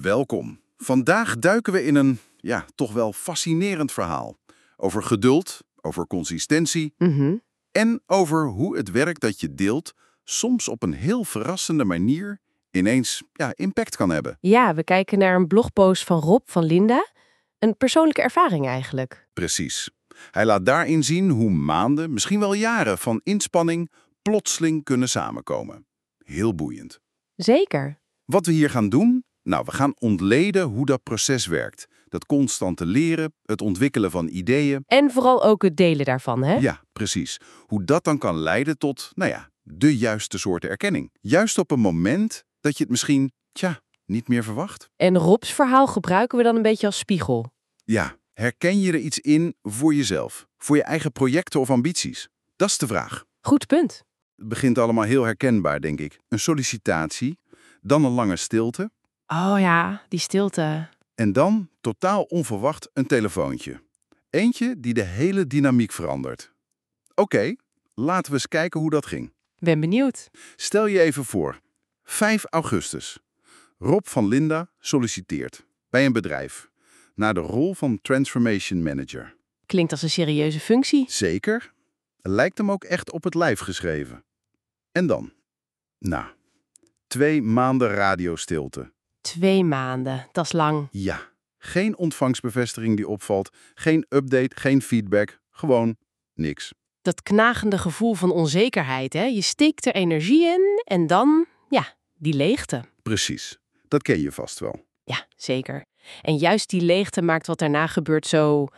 Welkom. Vandaag duiken we in een, toch wel fascinerend verhaal. Over geduld, over consistentie en over hoe het werk dat je deelt soms op een heel verrassende manier ineens impact kan hebben. Ja, we kijken naar een blogpost van Rob van Linda. Een persoonlijke ervaring eigenlijk. Precies. Hij laat daarin zien hoe maanden, misschien wel jaren van inspanning plotseling kunnen samenkomen. Heel boeiend. Zeker. Wat we hier gaan doen? Nou, we gaan ontleden hoe dat proces werkt. Dat constante leren, het ontwikkelen van ideeën. En vooral ook het delen daarvan, hè? Ja, precies. Hoe dat dan kan leiden tot, de juiste soort erkenning. Juist op een moment dat je het misschien, niet meer verwacht. En Rob's verhaal gebruiken we dan een beetje als spiegel. Ja, herken je er iets in voor jezelf? Voor je eigen projecten of ambities? Dat is de vraag. Goed punt. Het begint allemaal heel herkenbaar, denk ik. Een sollicitatie, dan een lange stilte. Oh ja, die stilte. En dan, totaal onverwacht, een telefoontje. Eentje die de hele dynamiek verandert. Oké, laten we eens kijken hoe dat ging. Ben benieuwd. Stel je even voor. 5 augustus. Rob van Linda solliciteert bij een bedrijf naar de rol van Transformation Manager. Klinkt als een serieuze functie. Zeker. Lijkt hem ook echt op het lijf geschreven. En dan? 2 maanden radiostilte. 2 maanden, dat is lang. Ja, geen ontvangstbevestiging die opvalt, geen update, geen feedback, gewoon niks. Dat knagende gevoel van onzekerheid, hè? Je steekt er energie in en dan, die leegte. Precies, dat ken je vast wel. Ja, zeker. En juist die leegte maakt wat daarna gebeurt zo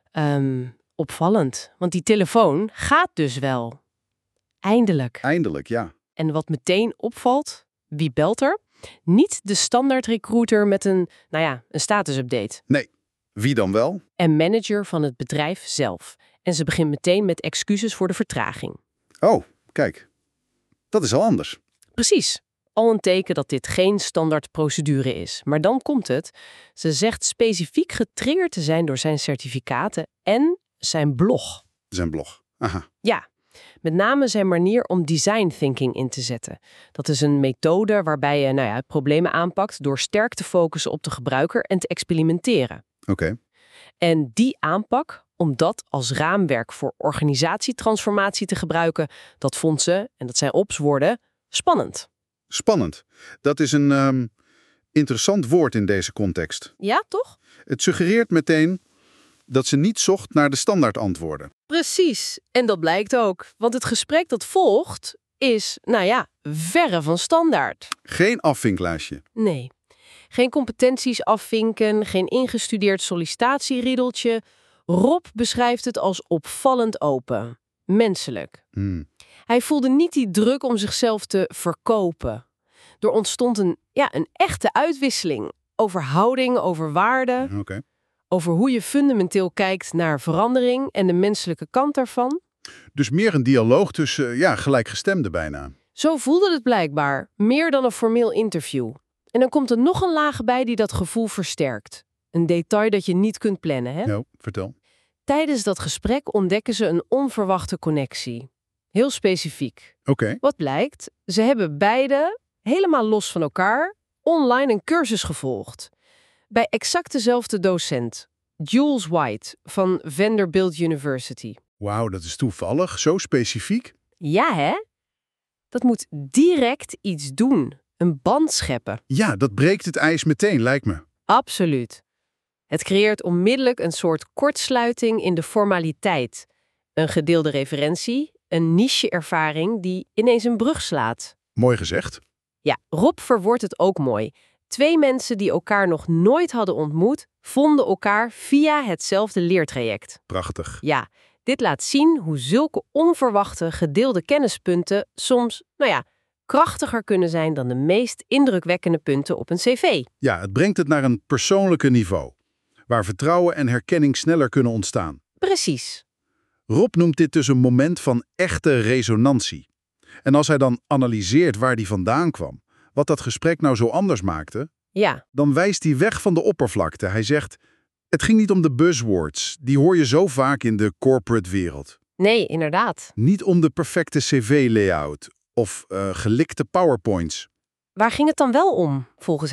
opvallend. Want die telefoon gaat dus wel. Eindelijk. Eindelijk, ja. En wat meteen opvalt, wie belt er? Niet de standaard recruiter met een statusupdate. Nee, wie dan wel? En manager van het bedrijf zelf. En ze begint meteen met excuses voor de vertraging. Oh, kijk. Dat is al anders. Precies. Al een teken dat dit geen standaard procedure is. Maar dan komt het. Ze zegt specifiek getriggerd te zijn door zijn certificaten en zijn blog. Zijn blog. Aha. Ja, met name zijn manier om design thinking in te zetten. Dat is een methode waarbij je problemen aanpakt door sterk te focussen op de gebruiker en te experimenteren. Oké. En die aanpak, om dat als raamwerk voor organisatietransformatie te gebruiken, dat vond ze, en dat zijn Rob's woorden, spannend. Spannend. Dat is een interessant woord in deze context. Ja, toch? Het suggereert meteen dat ze niet zocht naar de standaard antwoorden. Precies. En dat blijkt ook. Want het gesprek dat volgt is, verre van standaard. Geen afvinklijstje. Nee. Geen competenties afvinken, geen ingestudeerd sollicitatieriedeltje. Rob beschrijft het als opvallend open. Menselijk. Hij voelde niet die druk om zichzelf te verkopen. Er ontstond een echte uitwisseling. Over houding, over waarden. Oké. Over hoe je fundamenteel kijkt naar verandering en de menselijke kant daarvan. Dus meer een dialoog tussen, gelijkgestemden bijna. Zo voelde het blijkbaar. Meer dan een formeel interview. En dan komt er nog een laag bij die dat gevoel versterkt. Een detail dat je niet kunt plannen, hè? Nou, vertel. Tijdens dat gesprek ontdekken ze een onverwachte connectie. Heel specifiek. Oké. Wat blijkt? Ze hebben beide, helemaal los van elkaar, online een cursus gevolgd. Bij exact dezelfde docent. Jules White van Vanderbilt University. Wauw, dat is toevallig. Zo specifiek. Ja, hè? Dat moet direct iets doen. Een band scheppen. Ja, dat breekt het ijs meteen, lijkt me. Absoluut. Het creëert onmiddellijk een soort kortsluiting in de formaliteit. Een gedeelde referentie, een niche-ervaring die ineens een brug slaat. Mooi gezegd. Ja, Rob verwoordt het ook mooi. 2 mensen die elkaar nog nooit hadden ontmoet, vonden elkaar via hetzelfde leertraject. Prachtig. Ja, dit laat zien hoe zulke onverwachte gedeelde kennispunten soms, krachtiger kunnen zijn dan de meest indrukwekkende punten op een cv. Ja, het brengt het naar een persoonlijke niveau, waar vertrouwen en herkenning sneller kunnen ontstaan. Precies. Rob noemt dit dus een moment van echte resonantie. En als hij dan analyseert waar die vandaan kwam, wat dat gesprek nou zo anders maakte, Ja. dan wijst hij weg van de oppervlakte. Hij zegt, het ging niet om de buzzwords, die hoor je zo vaak in de corporate wereld. Nee, inderdaad. Niet om de perfecte cv-layout of gelikte PowerPoints. Waar ging het dan wel om, volgens hem?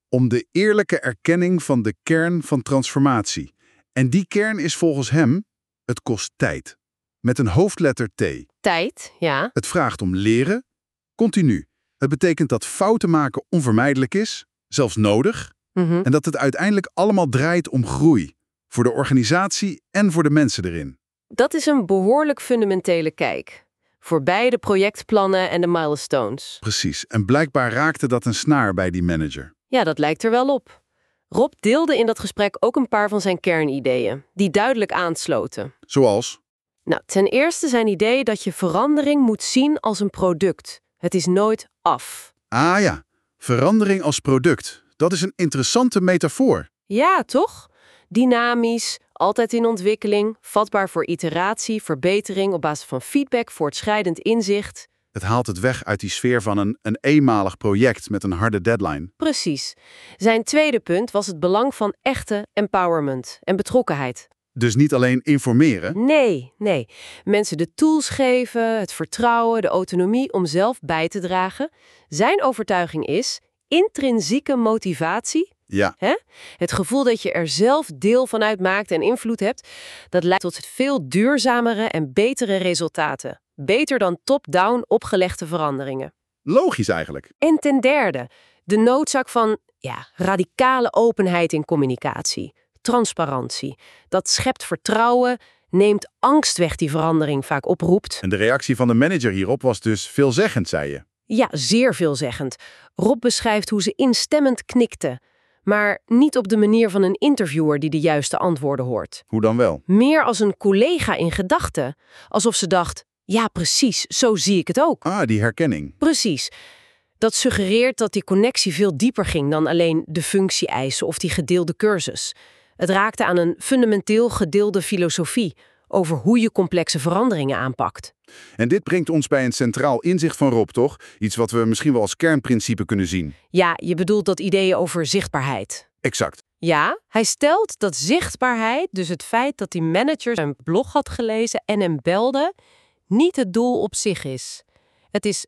om de eerlijke erkenning van de kern van transformatie. En die kern is volgens hem: het kost tijd. Met een hoofdletter T. Tijd, ja. Het vraagt om leren, continu. Het betekent dat fouten maken onvermijdelijk is, zelfs nodig. En dat het uiteindelijk allemaal draait om groei. Voor de organisatie en voor de mensen erin. Dat is een behoorlijk fundamentele kijk. Voorbij de projectplannen en de milestones. Precies. En blijkbaar raakte dat een snaar bij die manager. Ja, dat lijkt er wel op. Rob deelde in dat gesprek ook een paar van zijn kernideeën, die duidelijk aansloten. Zoals? Nou, ten eerste zijn idee dat je verandering moet zien als een product. Het is nooit af. Ah ja, verandering als product. Dat is een interessante metafoor. Ja, toch? Dynamisch, altijd in ontwikkeling, vatbaar voor iteratie, verbetering op basis van feedback, voortschrijdend inzicht. Het haalt het weg uit die sfeer van een eenmalig project met een harde deadline. Precies. Zijn tweede punt was het belang van echte empowerment en betrokkenheid. Dus niet alleen informeren. Nee. Mensen de tools geven, het vertrouwen, de autonomie om zelf bij te dragen. Zijn overtuiging is intrinsieke motivatie. Ja. Het gevoel dat je er zelf deel van uitmaakt en invloed hebt, dat leidt tot veel duurzamere en betere resultaten. Beter dan top-down opgelegde veranderingen. Logisch eigenlijk. En ten derde, de noodzaak van radicale openheid in communicatie. Transparantie. Dat schept vertrouwen, neemt angst weg die verandering vaak oproept. En de reactie van de manager hierop was dus veelzeggend, zei je. Ja, zeer veelzeggend. Rob beschrijft hoe ze instemmend knikte. Maar niet op de manier van een interviewer die de juiste antwoorden hoort. Hoe dan wel? Meer als een collega in gedachten. Alsof ze dacht, ja precies, zo zie ik het ook. Ah, die herkenning. Precies. Dat suggereert dat die connectie veel dieper ging dan alleen de functie-eisen of die gedeelde cursus. Het raakte aan een fundamenteel gedeelde filosofie over hoe je complexe veranderingen aanpakt. En dit brengt ons bij een centraal inzicht van Rob, toch? Iets wat we misschien wel als kernprincipe kunnen zien. Ja, je bedoelt dat idee over zichtbaarheid. Exact. Ja, hij stelt dat zichtbaarheid, dus het feit dat die manager zijn blog had gelezen en hem belde, niet het doel op zich is. Het is,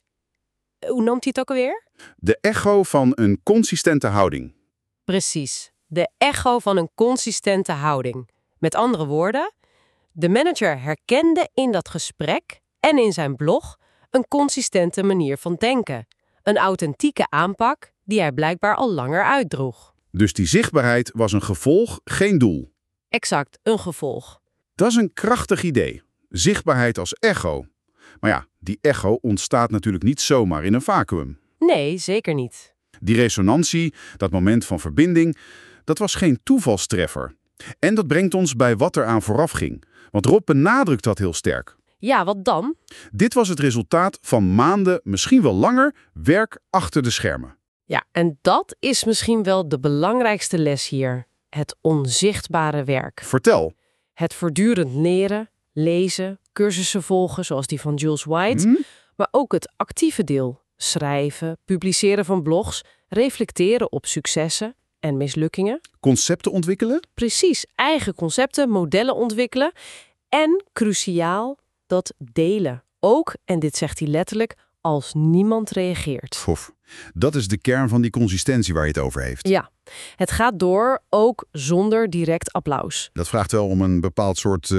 hoe noemt hij het ook alweer? De echo van een consistente houding. Precies, de echo van een consistente houding. Met andere woorden, de manager herkende in dat gesprek en in zijn blog een consistente manier van denken. Een authentieke aanpak die hij blijkbaar al langer uitdroeg. Dus die zichtbaarheid was een gevolg, geen doel. Exact, een gevolg. Dat is een krachtig idee. Zichtbaarheid als echo. Maar ja, die echo ontstaat natuurlijk niet zomaar in een vacuüm. Nee, zeker niet. Die resonantie, dat moment van verbinding, dat was geen toevalstreffer. En dat brengt ons bij wat er aan vooraf ging. Want Rob benadrukt dat heel sterk. Ja, wat dan? Dit was het resultaat van maanden, misschien wel langer, werk achter de schermen. Ja, en dat is misschien wel de belangrijkste les hier. Het onzichtbare werk. Vertel. Het voortdurend leren, lezen, cursussen volgen, zoals die van Jules White. Maar ook het actieve deel. Schrijven, publiceren van blogs, reflecteren op successen en mislukkingen. Concepten ontwikkelen? Precies, eigen concepten, modellen ontwikkelen. En cruciaal, dat delen. Ook, en dit zegt hij letterlijk, als niemand reageert. Pof. Dat is de kern van die consistentie waar je het over heeft. Ja, het gaat door, ook zonder direct applaus. Dat vraagt wel om een bepaald soort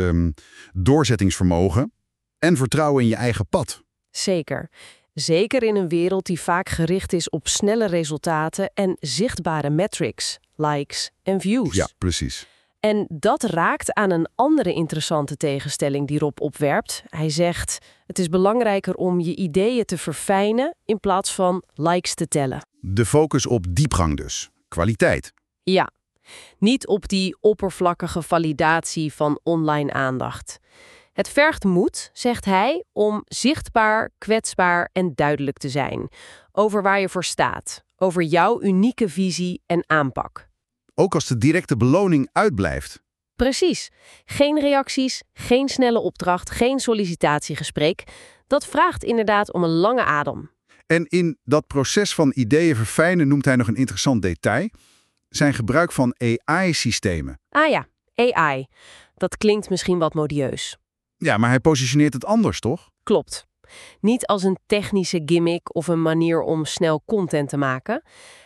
doorzettingsvermogen en vertrouwen in je eigen pad. Zeker. Zeker in een wereld die vaak gericht is op snelle resultaten en zichtbare metrics, likes en views. Ja, precies. En dat raakt aan een andere interessante tegenstelling die Rob opwerpt. Hij zegt, het is belangrijker om je ideeën te verfijnen in plaats van likes te tellen. De focus op diepgang dus. Kwaliteit. Ja, niet op die oppervlakkige validatie van online aandacht. Het vergt moed, zegt hij, om zichtbaar, kwetsbaar en duidelijk te zijn. Over waar je voor staat. Over jouw unieke visie en aanpak. Ook als de directe beloning uitblijft. Precies. Geen reacties, geen snelle opdracht, geen sollicitatiegesprek. Dat vraagt inderdaad om een lange adem. En in dat proces van ideeën verfijnen noemt hij nog een interessant detail. Zijn gebruik van AI-systemen. Ah ja, AI. Dat klinkt misschien wat modieus. Ja, maar hij positioneert het anders, toch? Klopt. Niet als een technische gimmick of een manier om snel content te maken.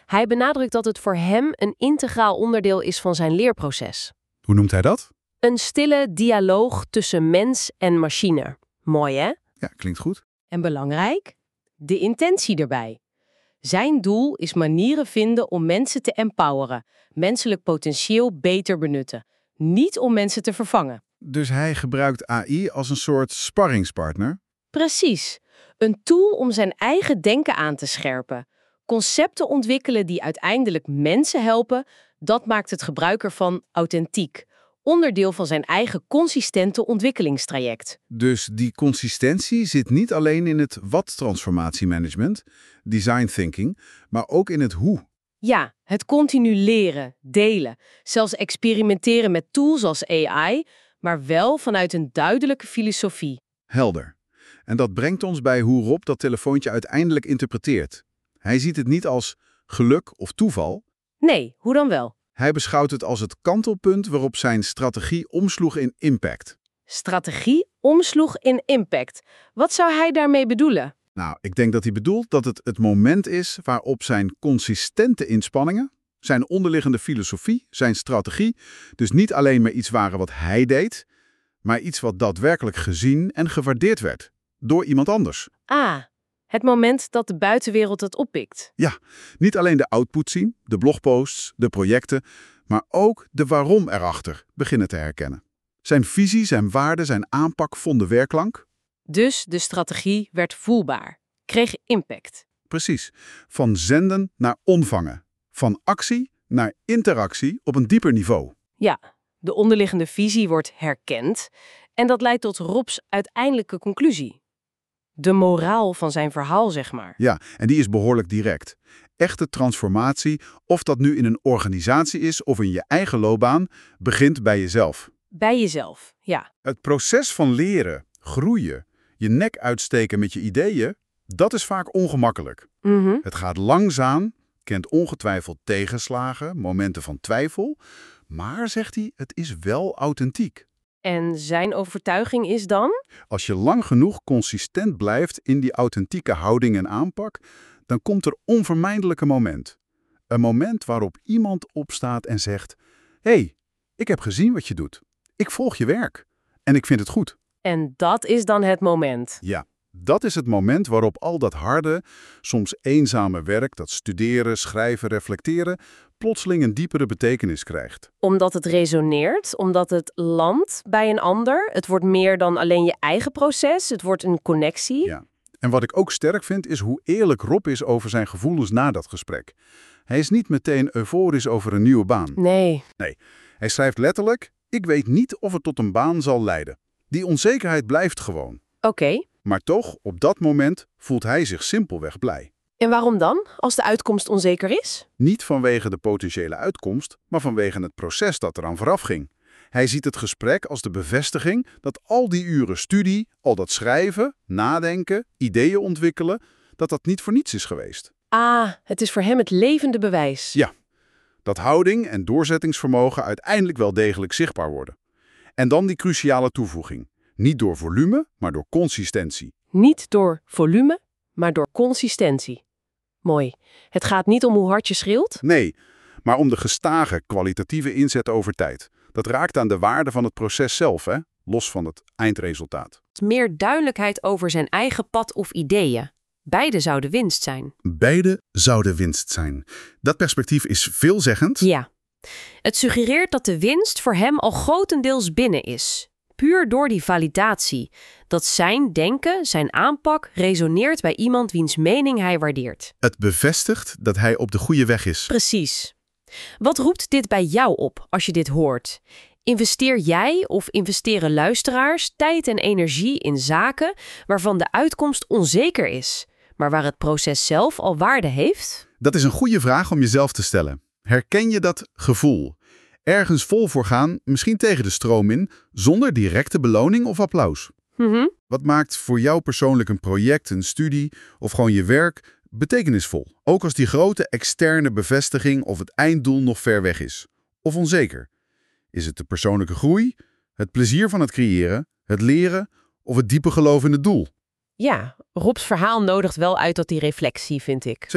Hij benadrukt dat het voor hem een integraal onderdeel is van zijn leerproces. Hoe noemt hij dat? Een stille dialoog tussen mens en machine. Mooi, hè? Ja, klinkt goed. En belangrijk? De intentie erbij. Zijn doel is manieren vinden om mensen te empoweren, menselijk potentieel beter benutten. Niet om mensen te vervangen. Dus hij gebruikt AI als een soort sparringspartner? Precies. Een tool om zijn eigen denken aan te scherpen. Concepten ontwikkelen die uiteindelijk mensen helpen, dat maakt het gebruik ervan authentiek. Onderdeel van zijn eigen consistente ontwikkelingstraject. Dus die consistentie zit niet alleen in het wat-transformatiemanagement, design thinking, maar ook in het hoe. Ja, het continu leren, delen, zelfs experimenteren met tools als AI, maar wel vanuit een duidelijke filosofie. Helder. En dat brengt ons bij hoe Rob dat telefoontje uiteindelijk interpreteert. Hij ziet het niet als geluk of toeval. Nee, hoe dan wel? Hij beschouwt het als het kantelpunt waarop zijn strategie omsloeg in impact. Strategie omsloeg in impact. Wat zou hij daarmee bedoelen? Nou, ik denk dat hij bedoelt dat het moment is waarop zijn consistente inspanningen, zijn onderliggende filosofie, zijn strategie, dus niet alleen maar iets waren wat hij deed, maar iets wat daadwerkelijk gezien en gewaardeerd werd. Door iemand anders. Ah, het moment dat de buitenwereld het oppikt. Ja, niet alleen de output zien, de blogposts, de projecten, maar ook de waarom erachter beginnen te herkennen. Zijn visie, zijn waarden, zijn aanpak vonden werklank. Dus de strategie werd voelbaar, kreeg impact. Precies. Van zenden naar ontvangen. Van actie naar interactie op een dieper niveau. Ja, de onderliggende visie wordt herkend en dat leidt tot Rob's uiteindelijke conclusie. De moraal van zijn verhaal, zeg maar. Ja, en die is behoorlijk direct. Echte transformatie, of dat nu in een organisatie is of in je eigen loopbaan, begint bij jezelf. Bij jezelf, ja. Het proces van leren, groeien, je nek uitsteken met je ideeën, dat is vaak ongemakkelijk. Het gaat langzaam, kent ongetwijfeld tegenslagen, momenten van twijfel, maar, zegt hij, het is wel authentiek. En zijn overtuiging is dan? Als je lang genoeg consistent blijft in die authentieke houding en aanpak, dan komt er onvermijdelijk een moment. Een moment waarop iemand opstaat en zegt: hey, ik heb gezien wat je doet. Ik volg je werk. En ik vind het goed. En dat is dan het moment. Ja, dat is het moment waarop al dat harde, soms eenzame werk, dat studeren, schrijven, reflecteren, plotseling een diepere betekenis krijgt. Omdat het resoneert, omdat het landt bij een ander. Het wordt meer dan alleen je eigen proces, het wordt een connectie. Ja. En wat ik ook sterk vind, is hoe eerlijk Rob is over zijn gevoelens na dat gesprek. Hij is niet meteen euforisch over een nieuwe baan. Nee. Hij schrijft letterlijk: ik weet niet of het tot een baan zal leiden. Die onzekerheid blijft gewoon. Oké. Maar toch, op dat moment voelt hij zich simpelweg blij. En waarom dan, als de uitkomst onzeker is? Niet vanwege de potentiële uitkomst, maar vanwege het proces dat eraan vooraf ging. Hij ziet het gesprek als de bevestiging dat al die uren studie, al dat schrijven, nadenken, ideeën ontwikkelen, dat niet voor niets is geweest. Ah, het is voor hem het levende bewijs. Ja, dat houding en doorzettingsvermogen uiteindelijk wel degelijk zichtbaar worden. En dan die cruciale toevoeging. Niet door volume, maar door consistentie. Niet door volume, maar door consistentie. Mooi. Het gaat niet om hoe hard je schreeuwt? Nee, maar om de gestage, kwalitatieve inzet over tijd. Dat raakt aan de waarde van het proces zelf, hè? Los van het eindresultaat. Meer duidelijkheid over zijn eigen pad of ideeën. Beide zouden winst zijn. Beide zouden winst zijn. Dat perspectief is veelzeggend. Ja. Het suggereert dat de winst voor hem al grotendeels binnen is. Puur door die validatie. Dat zijn denken, zijn aanpak resoneert bij iemand wiens mening hij waardeert. Het bevestigt dat hij op de goede weg is. Precies. Wat roept dit bij jou op als je dit hoort? Investeer jij of investeren luisteraars tijd en energie in zaken waarvan de uitkomst onzeker is, maar waar het proces zelf al waarde heeft? Dat is een goede vraag om jezelf te stellen. Herken je dat gevoel? Ergens vol voor gaan, misschien tegen de stroom in, zonder directe beloning of applaus. Wat maakt voor jou persoonlijk een project, een studie of gewoon je werk betekenisvol? Ook als die grote externe bevestiging of het einddoel nog ver weg is. Of onzeker. Is het de persoonlijke groei, het plezier van het creëren, het leren of het diepe geloof in het doel? Ja, Rob's verhaal nodigt wel uit tot die reflectie, vind ik. Zeker.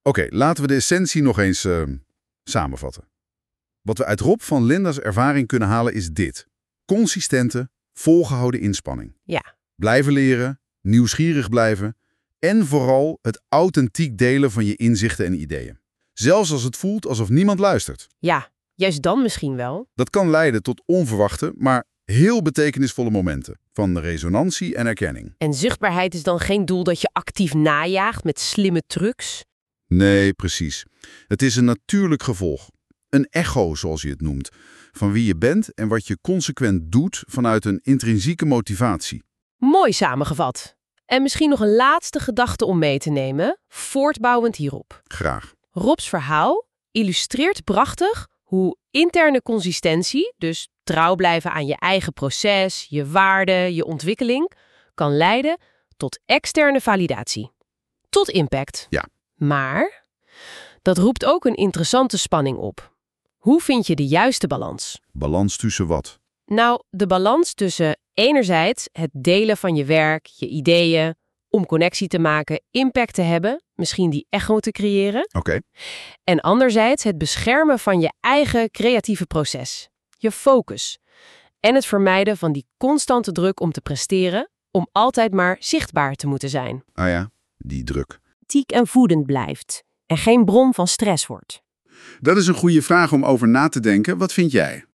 Oké, laten we de essentie nog eens samenvatten. Wat we uit Rob van Linda's ervaring kunnen halen is dit. Consistente, volgehouden inspanning. Ja. Blijven leren, nieuwsgierig blijven en vooral het authentiek delen van je inzichten en ideeën. Zelfs als het voelt alsof niemand luistert. Ja, juist dan misschien wel. Dat kan leiden tot onverwachte, maar heel betekenisvolle momenten van resonantie en erkenning. En zichtbaarheid is dan geen doel dat je actief najaagt met slimme trucs? Nee, precies. Het is een natuurlijk gevolg. Een echo, zoals je het noemt, van wie je bent en wat je consequent doet vanuit een intrinsieke motivatie. Mooi samengevat. En misschien nog een laatste gedachte om mee te nemen, voortbouwend hierop. Graag. Rob's verhaal illustreert prachtig hoe interne consistentie, dus trouw blijven aan je eigen proces, je waarden, je ontwikkeling, kan leiden tot externe validatie. Tot impact. Ja. Maar dat roept ook een interessante spanning op. Hoe vind je de juiste balans? Balans tussen wat? Nou, de balans tussen enerzijds het delen van je werk, je ideeën, om connectie te maken, impact te hebben, misschien die echo te creëren. Oké. En anderzijds het beschermen van je eigen creatieve proces, je focus. En het vermijden van die constante druk om te presteren, om altijd maar zichtbaar te moeten zijn. Ah ja, die druk. Tiek en voedend blijft en geen bron van stress wordt. Dat is een goede vraag om over na te denken. Wat vind jij?